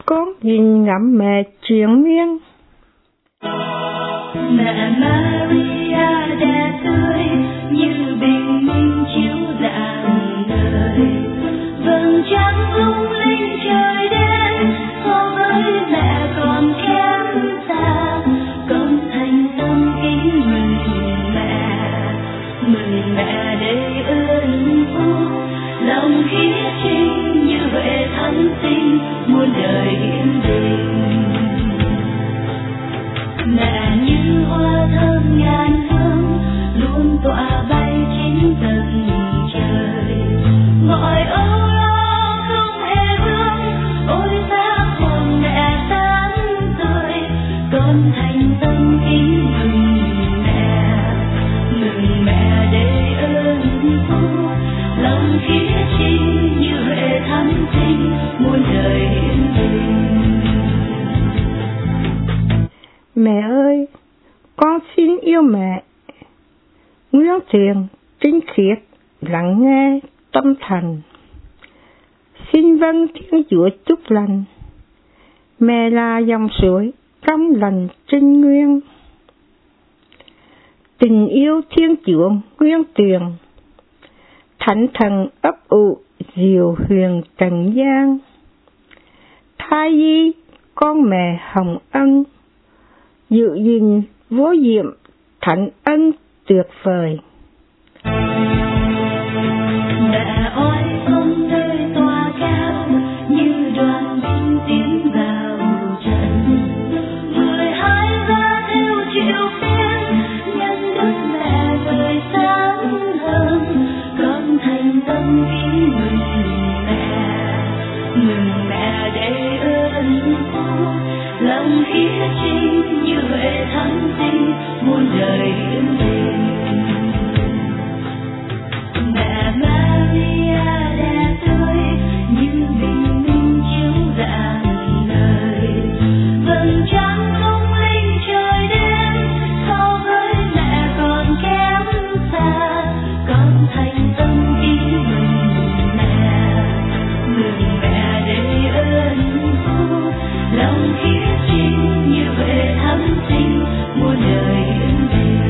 con nhìn ngắm mẹ triền miên. Mẹ Maria đẹp tươi như bình minh chiếu rạng ngời, vầng trăng lung linh trời đêm, so với mẹ còn kém xa. Con thành tâm kính mừng mẹ đầy ơn phúc, lòng hiến trinh như huệ thánh sinh muôn đời yên bình. Mẹ như hoa thơm ngàn hương luôn tỏa bay trên tầng trời, gọi âu lo không hề vương, ôi xác hồn mẹ sáng tươi. Con thành tâm kính mừng mẹ đầy ơn phúc, lòng hiến trinh như huệ thánh sinh muôn đời yên bình. Mẹ ơi, con xin yêu mẹ. Nguyên thiện, tinh khiết, lắng nghe, tâm thành. Xin vâng Thiên Chúa chúc lành. Mẹ là dòng suối, trong lành trinh nguyên. Tình yêu Thiên Chúa nguyên tiền, thánh thần ấp ủ, diệu huyền trần gian. Thai nhi, con mẹ hồng ân, giữ gìn vô diệm thánh ân tuyệt vời. Mẹ ơi không nơi tỏa cao như đoàn binh tiến vào trận, 12 giá theo triệu phiên nhân đức mẹ đời sáng hơn. Con thành tâm kính mừng mẹ đầy ơn phúc, lòng hiến trinh như huệ thánh sinh muôn đời yên bình. Mẹ Maria đẹp tươi như bình minh chiếu rạng ngời, vầng trăng lung linh trời đêm, so với mẹ còn kém xa. Con thành tâm kính mừng mẹ đầy ơn phúc, lòng hiến trinh như huệ thánh sinh muôn đời yên bình.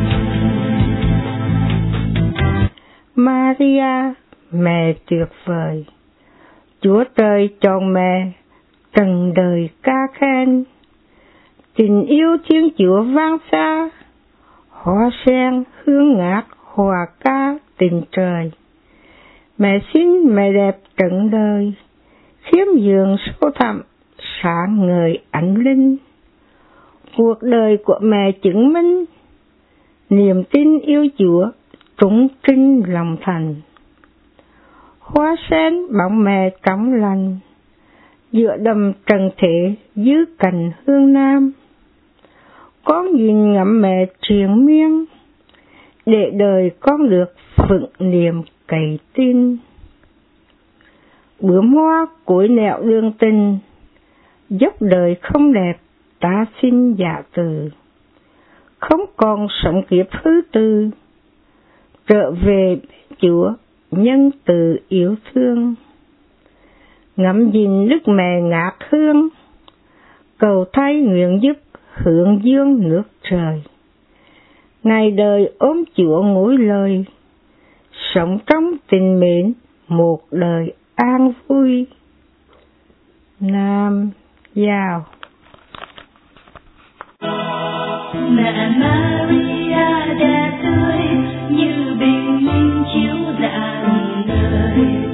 Maria, mẹ tuyệt vời, Chúa trời chọn mẹ, trần đời ca khen. Tình yêu Thiên Chúa vang xa, hoa sen hương ngát hòa ca tình trời. Mẹ xinh mẹ đẹp trần đời, khiêm nhường sâu thẳm sáng ngời ánh linh. Cuộc đời của mẹ chứng minh, niềm tin yêu Chúa trúng trinh lòng thành. Hoa sen bóng mẹ trong lành, giữa đầm trần thế dưới cành hương nam. Con nhìn ngắm mẹ triền miên, để đời con được vững niềm cậy tin. Bướm hoa cối nẻo đường tình, dốc đời không đẹp ta xin dạ từ. Không còn sống kiếp thứ tư, trở về Chúa nhân từ yêu thương. Ngắm nhìn đức mẹ ngát hương, cầu thay nguyện giúp hướng dương nước trời. Ngày đời ôm Chúa ngối lời, sống trong tình mến một đời an vui. Nam Giao. Mẹ Maria đẹp tươi như bình minh chiếu rạng ngời,